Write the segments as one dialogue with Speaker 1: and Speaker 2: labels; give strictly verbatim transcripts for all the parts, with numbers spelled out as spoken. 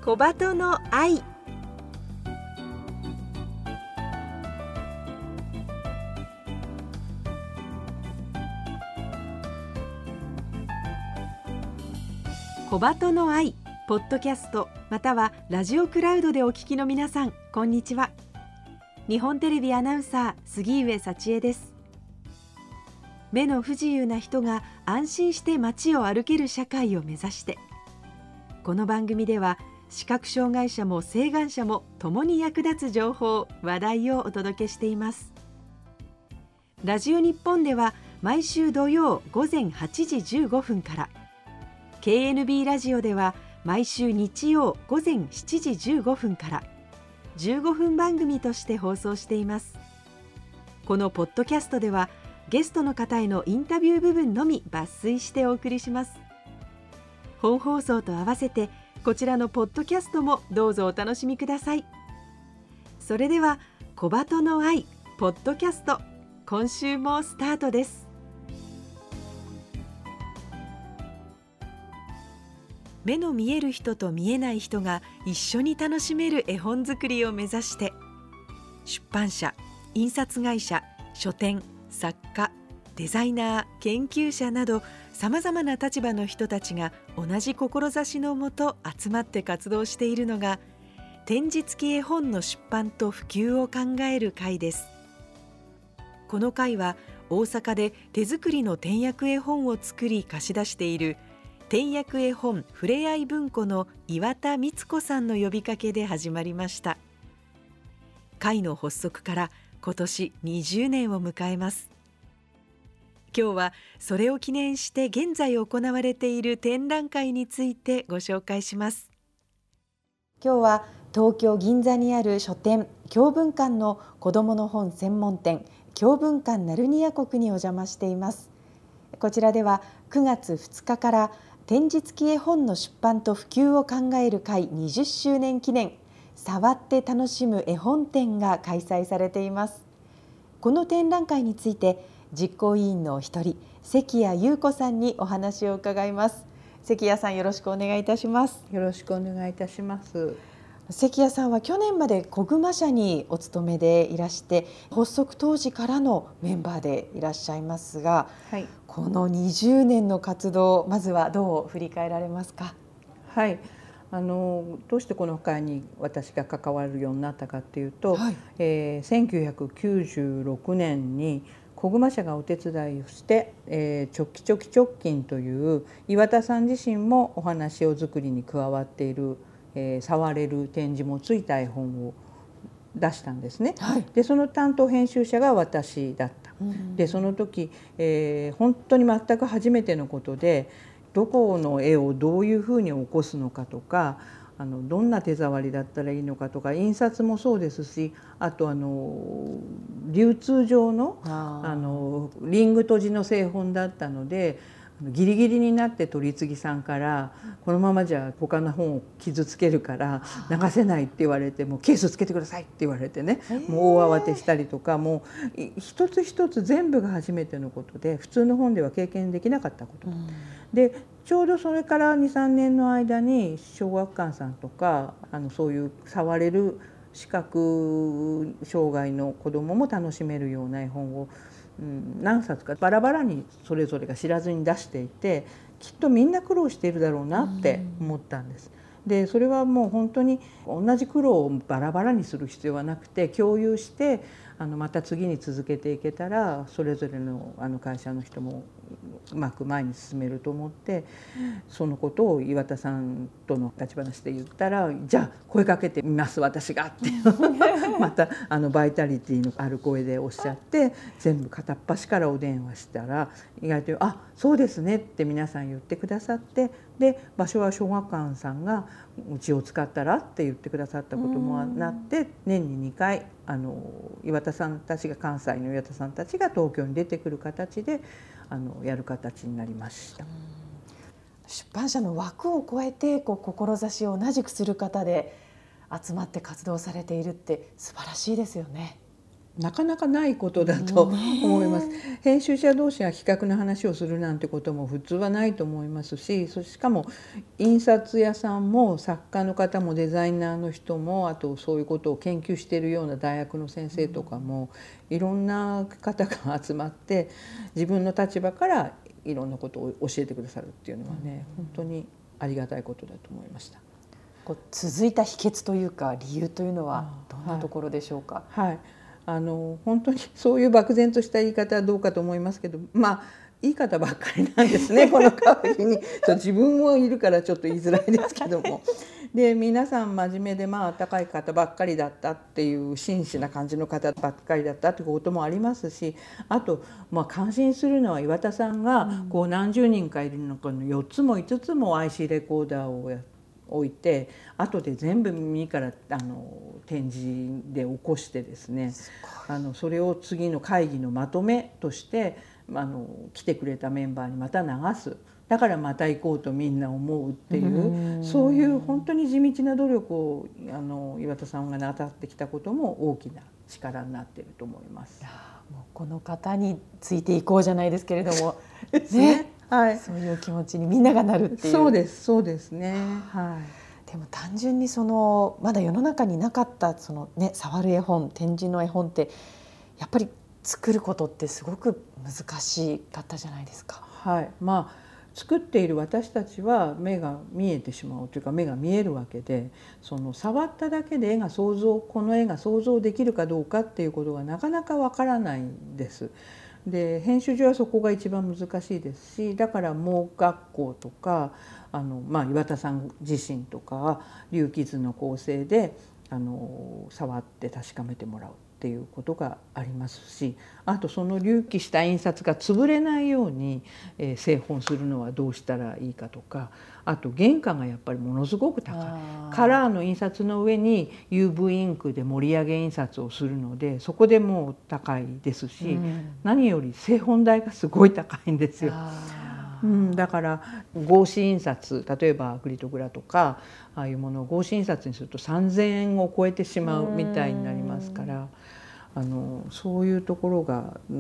Speaker 1: 小鳩の愛。小鳩の愛ポッドキャストまたはラジオクラウドでお聞きの皆さん、こんにちは。日本テレビアナウンサー杉上幸恵です。目の不自由な人が安心して街を歩ける社会を目指して、この番組では視覚障害者も晴眼者も共に役立つ情報話題をお届けしています。ラジオ日本では毎週土曜午前はちじじゅうごふんから、ケーエヌビー ラジオでは毎週日曜午前しちじじゅうごふんからじゅうごふん番組として放送しています。このポッドキャストではゲストの方へのインタビュー部分のみ抜粋してお送りします。本放送と合わせてこちらのポッドキャストもどうぞお楽しみください。それでは小鳩の愛ポッドキャスト、今週もスタートです。目の見える人と見えない人が一緒に楽しめる絵本作りを目指して、出版社、印刷会社、書店、作家、デザイナー、研究者などさまざまな立場の人たちが同じ志のもと集まって活動しているのが、点字付き絵本の出版と普及を考える会です。この会は大阪で手作りの点訳絵本を作り貸し出している点訳絵本ふれあい文庫の岩田光子さんの呼びかけで始まりました。会の発足から今年にじゅうねんを迎えます。今日はそれを記念して現在行われている展覧会についてご紹介します。今日は東京銀座にある書店京文館の子どもの本専門店京文館ナルニア国にお邪魔しています。こちらではくがつふつかから点字付き絵本の出版と普及を考える会にじゅっしゅうねん記念触って楽しむ絵本展が開催されています。この展覧会について実行委員のお一人関谷優子さんにお話を伺います。関谷さん、よろしくお願いいたします。
Speaker 2: よろしくお願いいたします。
Speaker 1: 関谷さんは去年まで小熊社にお勤めでいらして、発足当時からのメンバーでいらっしゃいますが、はい、このにじゅうねんの活動、まずはどう振り返られますか？
Speaker 2: はい、あのどうしてこの会に私が関わるようになったかというと、はい、えー、せんきゅうひゃくきゅうじゅうろくねんに小熊社がお手伝いをして、えー、チョキチョキ直近という岩田さん自身もお話を作りに加わっている、えー、触れる点字もついた絵本を出したんですね。はい、でその担当編集者が私だった。うん、でその時、えー、本当に全く初めてのことで、どこの絵をどういうふうに起こすのかとか、あのどんな手触りだったらいいのかとか、印刷もそうですし、あとあの流通上のあのリング閉じの製本だったので、ギリギリになって取り次ぎさんから「このままじゃ他の本を傷つけるから流せない」って言われて、もうケースつけてくださいって言われてね、もう大慌てしたりとか、もう一つ一つ全部が初めてのことで、普通の本では経験できなかったこと、うん、でちょうどそれからにさんねんの間に小学館さんとか、あのそういう触れる視覚障害の子どもも楽しめるような絵本をうん、何冊かバラバラにそれぞれが知らずに出していて、きっとみんな苦労しているだろうなって思ったんです。でそれはもう本当に同じ苦労をバラバラにする必要はなくて、共有してあのまた次に続けていけたら、それぞれのあの会社の人もうまく前に進めると思って、そのことを岩田さんとの立ち話で言ったら「じゃあ声かけてみます私が」ってまたあのバイタリティのある声でおっしゃって、全部片っ端からお電話したら意外と「あ、そうですね」って皆さん言ってくださって、で場所は小学館さんがうちを使ったらって言ってくださったこともなって、年ににかいあの岩田さんたちが、関西の岩田さんたちが東京に出てくる形であのやる形になりました。
Speaker 1: 出版社の枠を超えてこう志を同じくする方で集まって活動されているって素晴らしいですよね。
Speaker 2: なかなかないことだと思います。 編集者同士が企画の話をするなんてことも普通はないと思いますし、そしかも印刷屋さんも作家の方もデザイナーの人も、あとそういうことを研究しているような大学の先生とかも、いろんな方が集まって自分の立場からいろんなことを教えてくださるっていうのはね、本当にありがたいことだと思いました。
Speaker 3: こう続いた秘訣というか理由というのはどんなところでしょうか。
Speaker 2: はい、はい、あの本当にそういう漠然とした言い方はどうかと思いますけど、まあいい方ばっかりなんですねこのカフェに自分もいるからちょっと言いづらいですけどもで皆さん真面目でまあ温かい方ばっかりだったっていう真摯な感じの方ばっかりだったってこともありますし、あとまあ感心するのは岩田さんがこう何十人かいる中のよっつもいつつも アイシー レコーダーをやって置いて、後で全部耳からあの展示で起こしてですね、あのそれを次の会議のまとめとしてあの来てくれたメンバーにまた流す。だからまた行こうとみんな思うっていう、そういう本当に地道な努力をあの岩田さんがなさってきたことも大きな力になっていると思います。
Speaker 3: もうこの方についていこうじゃないですけれども
Speaker 2: ね、はい、
Speaker 3: そういう気持ちにみんながなるっていう。
Speaker 2: そうですそうですね。はい。
Speaker 3: でも単純にそのまだ世の中になかったそのね触る絵本、展示の絵本ってやっぱり作ることってすごく難しかったじゃないですか。
Speaker 2: はい。まあ作っている私たちは目が見えてしまうというか目が見えるわけで、その触っただけで絵が想像この絵が想像できるかどうかっていうことがなかなかわからないんです。で編集上はそこが一番難しいですし、だから盲学校とかあの、まあ、岩田さん自身とか龍騎図の構成であの触って確かめてもらうっていうことがありますし、あとその隆起した印刷が潰れないように、えー、製本するのはどうしたらいいかとか、あと原価がやっぱりものすごく高い。カラーの印刷の上に ユーブイ インクで盛り上げ印刷をするので、そこでもう高いですし、うん、何より製本代がすごい高いんですよ。うん、だから合紙印刷、例えばアクリトグラとかああいうものを合紙印刷にするとさんぜんえんを超えてしまうみたいになりますから、あのそういうところが、うん、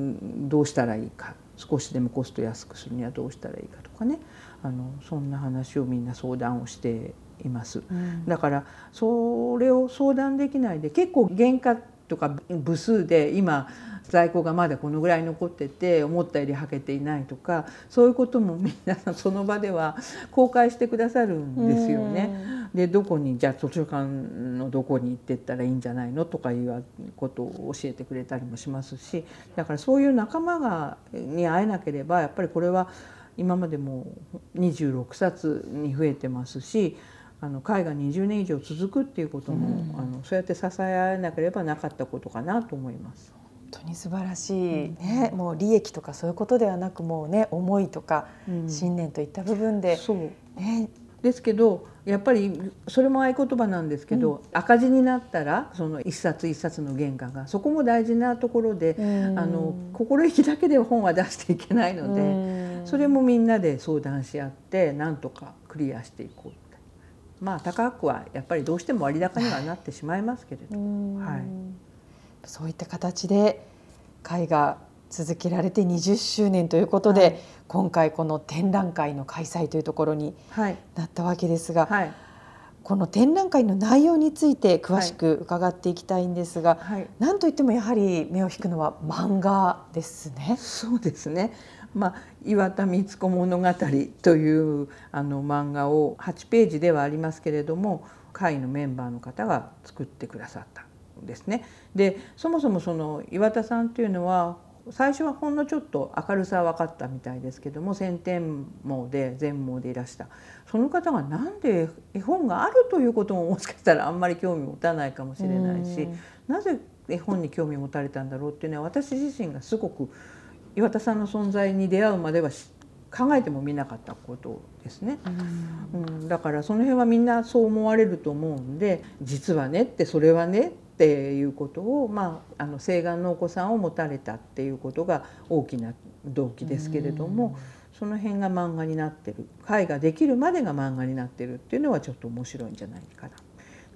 Speaker 2: どうしたらいいか、少しでもコスト安くするにはどうしたらいいかとかね、あのそんな話をみんな相談をしています。うん、だからそれを相談できないで結構原価とか部数で今在庫がまだこのぐらい残ってて思ったよりはけていないとか、そういうことも皆さんその場では公開してくださるんですよね。でどこにじゃあ図書館のどこに行ってったらいいんじゃないのとかいうことを教えてくれたりもしますし、だからそういう仲間がに会えなければやっぱりこれは今までもにじゅうろくさつに増えてますし、あの会がにじゅうねん以上続くっていうことも、うん、あのそうやって支え合えなければなかったことかなと思います。
Speaker 3: 本当に素晴らしい、ね、もう利益とかそういうことではなく、もうね思いとか信念といった部分で、うん、
Speaker 2: そう、ね、ですけどやっぱりそれも合言葉なんですけど、うん、赤字になったらその一冊一冊の原価がそこも大事なところで、うん、あの心意気だけで本は出していけないので、うん、それもみんなで相談し合ってなんとかクリアしていこう。まあ高くはやっぱりどうしても割高にはなってしまいますけれど、はい、
Speaker 3: そういった形で会が続けられてにじゅっしゅうねんということで、はい、今回この展覧会の開催というところになったわけですが、はい、この展覧会の内容について詳しく伺っていきたいんですが、はい、なんといってもやはり目を引くのは漫画ですね。
Speaker 2: そうですね。まあ、岩田光子物語というあの漫画をはちページではありますけれども会のメンバーの方が作ってくださったんですね。でそもそもその岩田さんというのは最初はほんのちょっと明るさは分かったみたいですけども、先天盲で全盲でいらしたその方がなんで絵本があるということももしかしたらあんまり興味持たないかもしれないし、なぜ絵本に興味持たれたんだろうっていうのは私自身がすごく岩田さんの存在に出会うまでは考えてもみなかったことですね。うん、だからその辺はみんなそう思われると思うんで、実はねってそれはねっていうことを、まあ、あの晴眼のお子さんを持たれたっていうことが大きな動機ですけれども、その辺が漫画になってる、会ができるまでが漫画になってるっていうのはちょっと面白いんじゃないかな。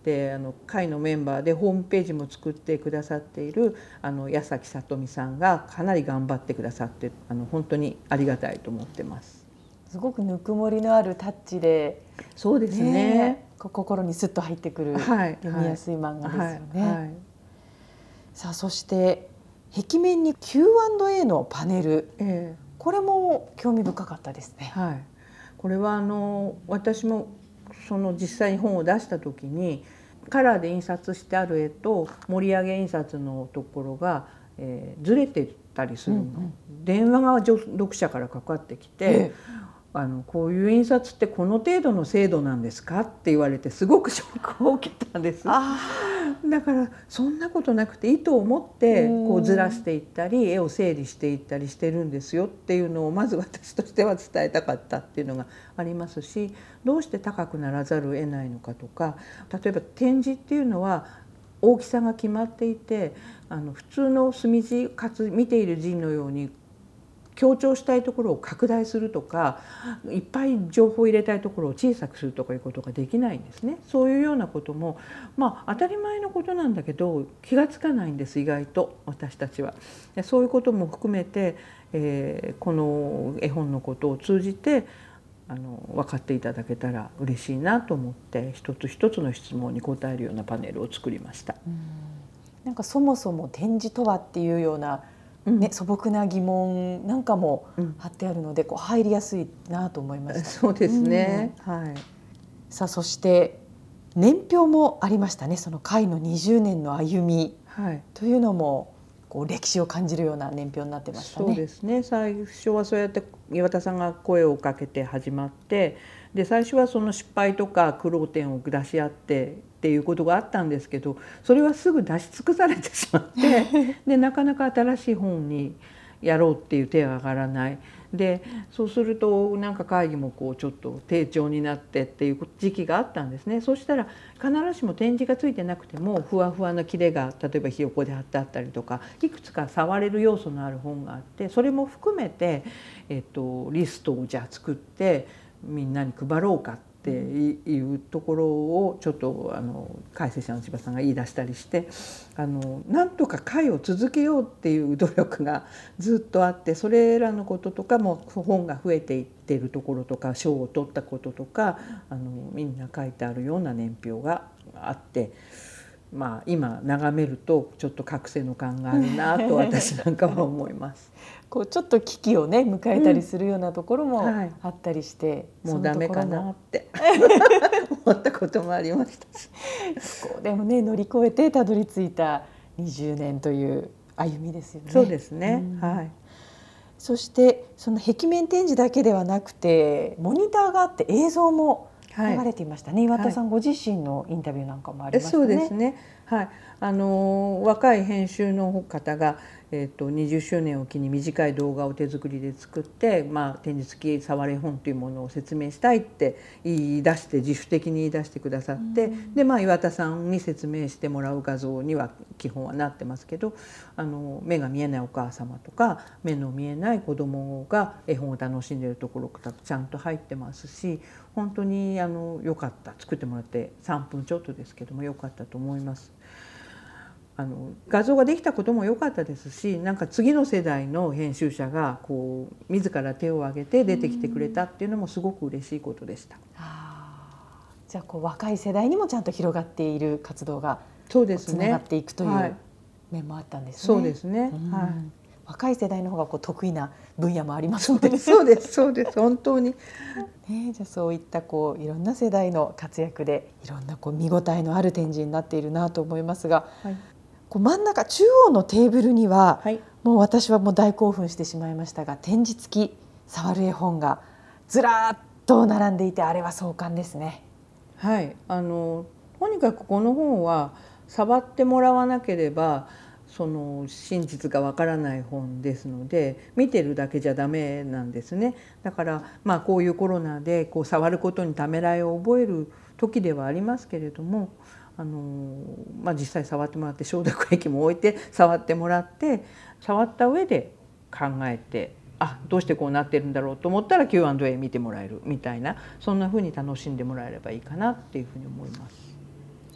Speaker 2: であの会のメンバーでホームページも作ってくださっているあの矢崎さとみさんがかなり頑張ってくださって、あの本当にありがたいと思ってます。
Speaker 3: すごくぬくもりのあるタッチで、
Speaker 2: そうですね、ね、
Speaker 3: 心にスッと入ってくる、はい、読みやすい漫画ですよね。はいはい、さあそして壁面に キューアンドエー のパネル、えー、これも興味深かったですね。
Speaker 2: はい、これはあの私もその実際に本を出した時にカラーで印刷してある絵と盛り上げ印刷のところが、えー、ずれてたりするの、うんうん、電話が読者からかかってきて、えーあのこういう印刷ってこの程度の精度なんですかって言われてすごくショックを受けたんです。だからそんなことなくて意図を持ってこうずらしていったり絵を整理していったりしてるんですよっていうのをまず私としては伝えたかったっていうのがありますし、どうして高くならざるを得ないのかとか、例えば展示っていうのは大きさが決まっていて、あの普通の墨字かつ見ている字のように強調したいところを拡大するとか、いっぱい情報を入れたいところを小さくするとかいうことができないんですね。そういうようなこともまあ当たり前のことなんだけど気がつかないんです、意外と私たちは。そういうことも含めて、えー、この絵本のことを通じてあの分かっていただけたら嬉しいなと思って一つ一つの質問に答えるようなパネルを作りました。
Speaker 3: うん、なんかそもそも展示とはっていうようなね、素朴な疑問なんかも貼ってあるので、こう入りやすいなと思いました。
Speaker 2: そうですね、うん、はい。
Speaker 3: さあそして年表もありましたね。その会のにじゅうねんの歩みというのもこう歴史を感じるような年表になってましたね。
Speaker 2: そうですね。最初はそうやって岩田さんが声をかけて始まって、で最初はその失敗とか苦労点を出し合ってっていうことがあったんですけど、それはすぐ出し尽くされてしまってでなかなか新しい本にやろうっていう手が上がらない。でそうするとなんか会議もこうちょっと低調になってっていう時期があったんですね。そしたら必ずしも展示がついてなくてもふわふわな切れが例えばひよこで貼ってあったりとか、いくつか触れる要素のある本があって、それも含めて、えっと、リストをじゃあ作ってみんなに配ろうかっていうところをちょっとあの解説者の千葉さんが言い出したりして、あのなんとか会を続けようっていう努力がずっとあって、それらのこととかも本が増えていっているところとか賞を取ったこととか、あのみんな書いてあるような年表があって、まあ今眺めるとちょっと覚醒の感があるなと私なんかは思います。
Speaker 3: こうちょっと危機をね迎えたりするようなところもあったりして、
Speaker 2: うんはい、もうダメかなって思ったこともありましたし
Speaker 3: こうでもね乗り越えてたどり着いたにじゅうねんという歩みですよね。
Speaker 2: そうですね、うん、はい。
Speaker 3: そしてその壁面展示だけではなくてモニターがあって映像も流れていましたね、はい、岩田さんご自身のインタビューなんかもありましたね。
Speaker 2: そうですね、はい、あの若い編集の方が、えー、とにじゅっしゅうねんを機に短い動画を手作りで作って、まあ、展示付き触れ本というものを説明したいって言い出して自主的に言い出してくださって、で、まあ、岩田さんに説明してもらう画像には基本はなってますけど、あの目が見えないお母様とか目の見えない子どもが絵本を楽しんでいるところがちゃんと入ってますし、本当にあの良かった、作ってもらってさんぷんちょっとですけども良かったと思います。あの画像ができたことも良かったですし、なんか次の世代の編集者がこう自ら手を挙げて出てきてくれたっていうのもすごく嬉しいことでした。
Speaker 3: あ、じゃあこう若い世代にもちゃんと広がっている活動が
Speaker 2: そうですね、
Speaker 3: つながっていくという面もあったんですね。
Speaker 2: そうですね、はい。
Speaker 3: 若い世代の方がこう得意な分野もありますので、
Speaker 2: そうですそうです本当に、
Speaker 3: ね、じゃあそういったこういろんな世代の活躍でいろんなこう見応えのある展示になっているなと思いますが、はい、こう真ん中中央のテーブルには、はい、もう私はもう大興奮してしまいましたが、展示付き触る絵本がずらっと並んでいて、あれは壮観ですね。
Speaker 2: はい、あのとにかくこの本は触ってもらわなければその真実がわからない本ですので、見てるだけじゃダメなんですね。だからまあこういうコロナでこう触ることにためらいを覚える時ではありますけれども、あの、まあ、実際触ってもらって消毒液も置いて触ってもらって触った上で考えて、あ、どうしてこうなってるんだろうと思ったら キューアンドエー 見てもらえるみたいな、そんな風に楽しんでもらえればいいかなっていうふうに思います。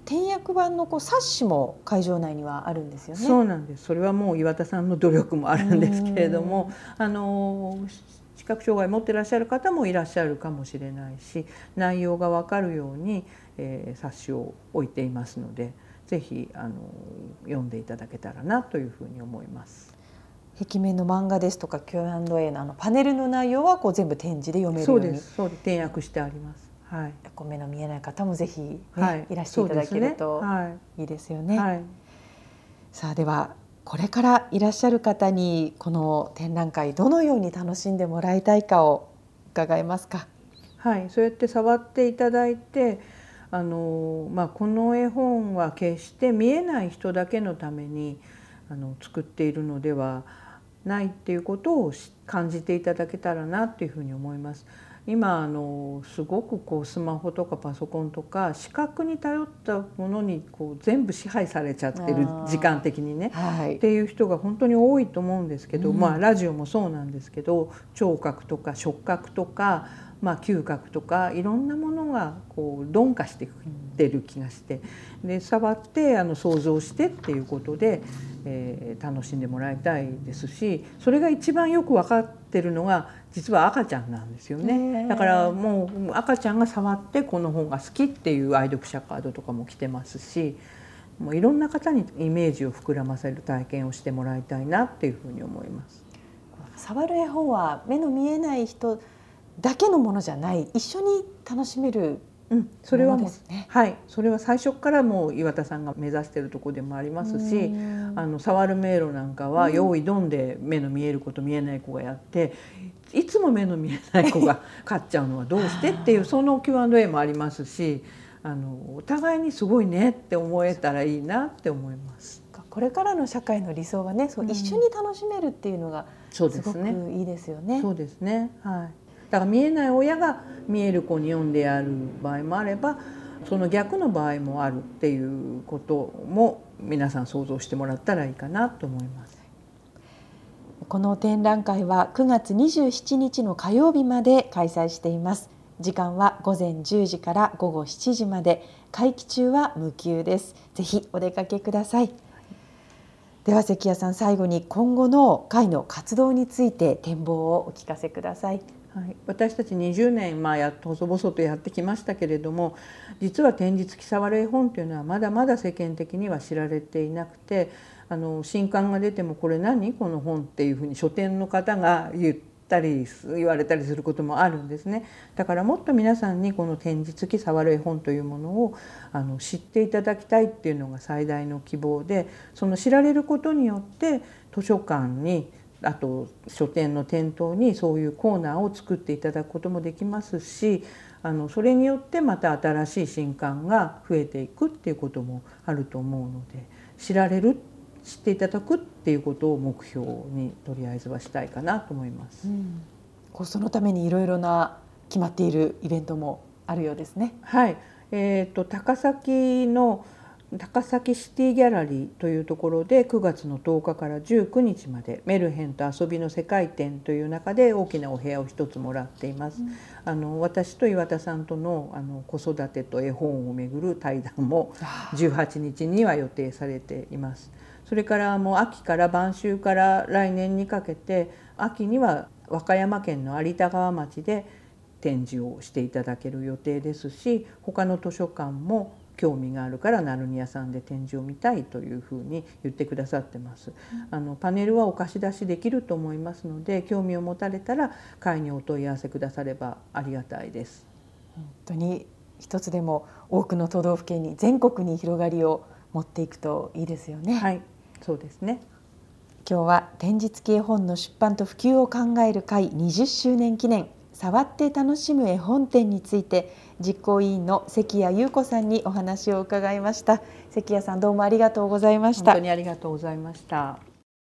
Speaker 3: 点訳版のこう冊子も会場内にはあるんですよね。
Speaker 2: そうなんです。それはもう岩田さんの努力もあるんですけれども、あの視覚障害を持っていらっしゃる方もいらっしゃるかもしれないし、内容が分かるように、えー、冊子を置いていますので、ぜひあの読んでいただけたらなというふうに思います。
Speaker 3: 壁面の漫画ですとか キューアンドエー のあのパネルの内容はこう全部展示で読めるように。
Speaker 2: そうです。そうです。点訳してあります。はい、
Speaker 3: 目の見えない方もぜひ、ね、
Speaker 2: はい、
Speaker 3: いらしていただけるといいですよね。
Speaker 2: はい、
Speaker 3: さあではこれからいらっしゃる方にこの展覧会どのように楽しんでもらいたいかを伺えますか。
Speaker 2: はい、そうやって触っていただいて、あの、まあ、この絵本は決して見えない人だけのためにあの作っているのではないっていうことを感じていただけたらなっていうふうに思います。今あのすごくこうスマホとかパソコンとか視覚に頼ったものにこう全部支配されちゃってる、時間的にね、はい、っていう人が本当に多いと思うんですけど、うん、まあラジオもそうなんですけど、聴覚とか触覚とか、まあ、嗅覚とかいろんなものがこう鈍化していってる気がして、で触ってあの想像してっていうことで、えー、楽しんでもらいたいですし、それが一番よく分かってるのが実は赤ちゃんなんですよね。だからもう赤ちゃんが触ってこの本が好きっていう愛読者カードとかも来てますし、もういろんな方にイメージを膨らませる体験をしてもらいたいなっていうふうに思います。
Speaker 3: 触る絵本は目の見えない人だけのものじゃない、一緒に楽しめる。
Speaker 2: うん、それはもう、ね、はい、それは最初からもう岩田さんが目指しているところでもありますし、あの触る迷路なんかは用意どんで目の見える子と見えない子がやって、いつも目の見えない子が勝っちゃうのはどうしてっていうその キューアンドエー もありますし、あのお互いにすごいねって思えたらいいなって思います。
Speaker 3: これからの社会の理想はね、そう一緒に楽しめるっていうのがすごくいいですよね。
Speaker 2: そうですね。はい。だから見えない親が見える子に読んでやる場合もあれば、その逆の場合もあるっていうことも皆さん想像してもらったらいいかなと思います。
Speaker 3: この展覧会はくがつにじゅうしちにちの火曜日まで開催しています。時間はごぜんじゅうじからごごしちじまで、会期中は無給です。ぜひお出かけください。では関谷さん、最後に今後の会の活動について展望をお聞かせください。
Speaker 2: はい、私たちにじゅうねん、まあ、やっと細々とやってきましたけれども、実は展示付き触る絵本というのはまだまだ世間的には知られていなくて、あの新刊が出てもこれ何この本っていうふうに書店の方が言ったり言われたりすることもあるんですね。だからもっと皆さんにこの展示付き触る絵本というものをあの知っていただきたいっていうのが最大の希望で、その知られることによって図書館にあと書店の店頭にそういうコーナーを作っていただくこともできますし、あのそれによってまた新しい新刊が増えていくっていうこともあると思うので、知られる知っていただくっていうことを目標にとりあえずはしたいかなと思います。うん、
Speaker 3: こうそのためにいろいろな決まっているイベントもあるようですね。
Speaker 2: はい、えーと、高崎の高崎シティギャラリーというところでくがつのとおかからじゅうくにちまでメルヘンと遊びの世界展という中で大きなお部屋を一つもらっています。うん、あの私と岩田さんとのあの子育てと絵本をめぐる対談もじゅうはちにちには予定されています。それからもう秋から晩秋から来年にかけて、秋には和歌山県の有田川町で展示をしていただける予定ですし、他の図書館も興味があるから成宮さんで展示を見たいというふうに言ってくださってます。あのパネルはお貸し出しできると思いますので、興味を持たれたら会にお問い合わせくださればありがたいです。
Speaker 3: 本当に一つでも多くの都道府県に全国に広がりを持っていくといいですよね。
Speaker 2: はい、そうですね。
Speaker 3: 今日は展示付き絵本の出版と普及を考える会にじゅっしゅうねん記念触って楽しむ絵本展について実行委員の関谷優子さんにお話を伺いました。関谷さん、どうもありがとうございました。
Speaker 2: 本当にありがとうございました。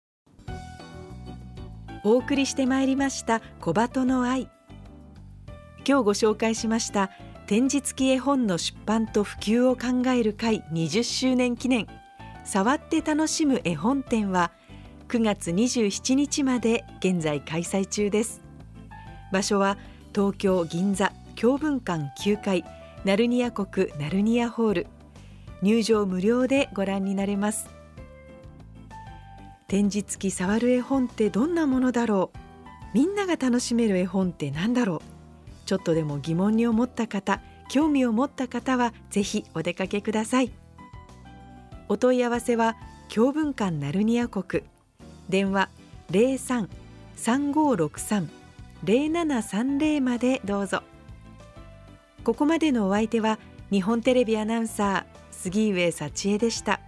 Speaker 1: お送りしてまいりました小鳩の愛。今日ご紹介しました展示付き絵本の出版と普及を考える会にじゅっしゅうねん記念触って楽しむ絵本展はくがつにじゅうしちにちまで現在開催中です。場所は東京銀座教文館きゅうかいナルニア国ナルニアホール。 入場無料でご覧になれます。展示付き触る絵本ってどんなものだろう、みんなが楽しめる絵本って何だろう、ちょっとでも疑問に思った方、興味を持った方はぜひお出かけください。お問い合わせは教文館ナルニア国、電話 ゼロさん さんごろくさん ゼロななさんゼロ までどうぞ。ここまでのお相手は日本テレビアナウンサー杉上幸恵でした。